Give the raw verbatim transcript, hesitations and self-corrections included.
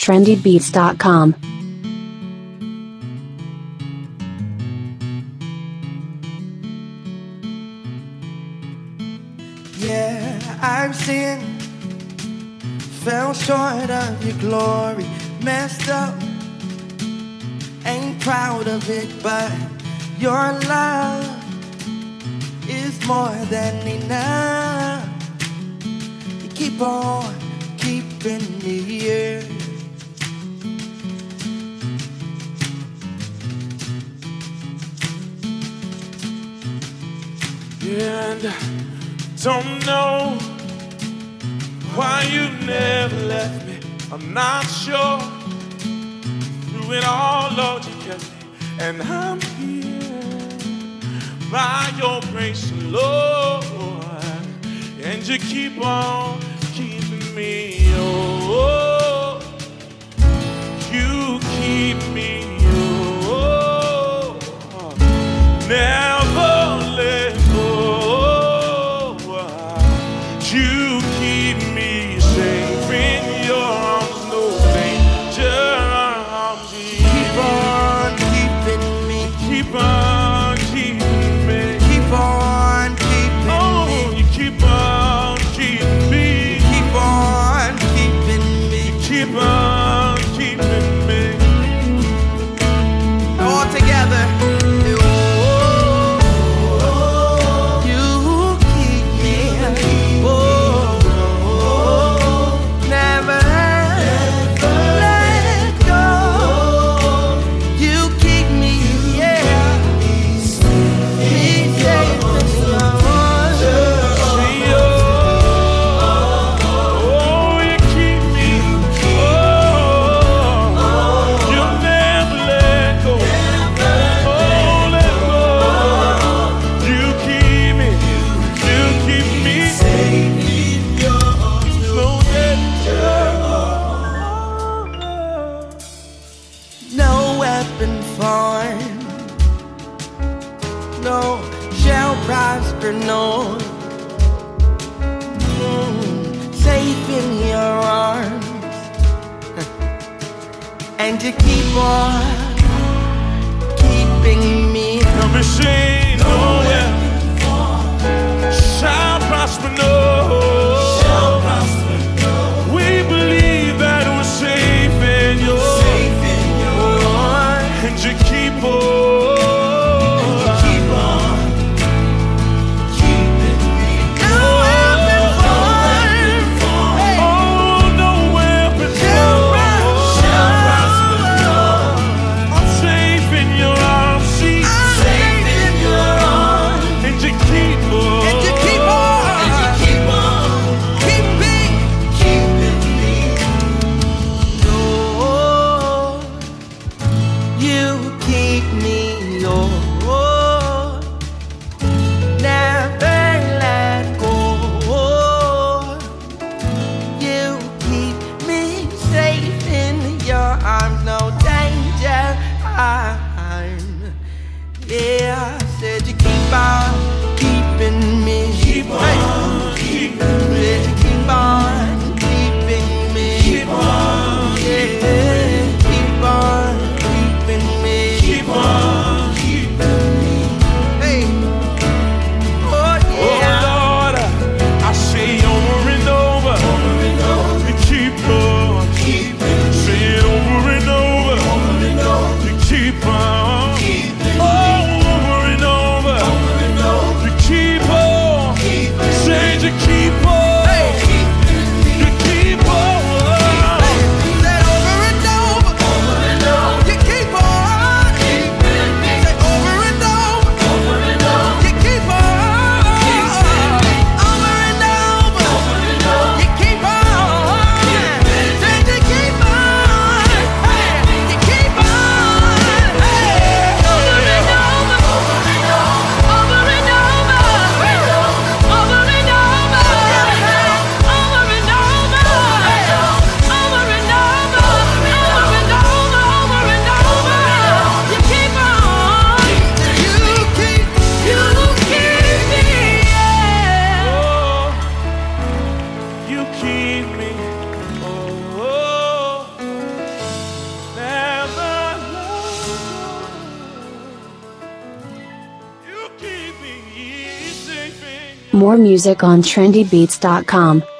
trendy beats dot com. Yeah, I've sinned, fell short of your glory, messed up, ain't proud of it, but your love is more than enough. You keep on keeping me here. And I don't know why you never left me. I'm not sure. Through it all, Lord, you kept me. And I'm here by your grace, Lord. And you keep on keeping me. Oh, you keep me. Oh, never let go. You keep me safe in your arms, no danger. Keep on keeping me. Keep on keeping me. Keep on keeping Oh, me. you keep on keeping me. Keep on keeping me. Keep on keeping me. All together. Oh, you keep me. Oh, never let go. You keep me, yeah. Me safe and sound. See, oh, oh, you keep me. Oh, you never let go. Oh, let go. You keep me. You keep me safe in your arms. No danger. No weapon formed, no shall prosper, no. Mm, safe in your arms, and you keep on keeping me. Let me say, no weapon shall prosper, no. We believe that we're safe in your arms, and you keep on. Keep on keeping me. No weapon formed, hey, Oh, no weapon shall prosper. I'm safe in your arms, see, I'm safe in your arms. and you keep on. And you keep on, and you keep on keeping, keeping me. Lord, you keep me, Lord. Never let go. You keep me safe in your arms, no danger harm. Yeah, I said you keep on keeping me. Keep on keeping me. Yeah, you keep on keeping me. Keep on Yeah, keep on keeping me. Keep on keeping me. Hey, oh Oh, yeah. Lord, I say over and over, over and over, you keep on keeping. Say it over and over, over and over, you keep on keeping. Oh, More music on trendy beats dot com.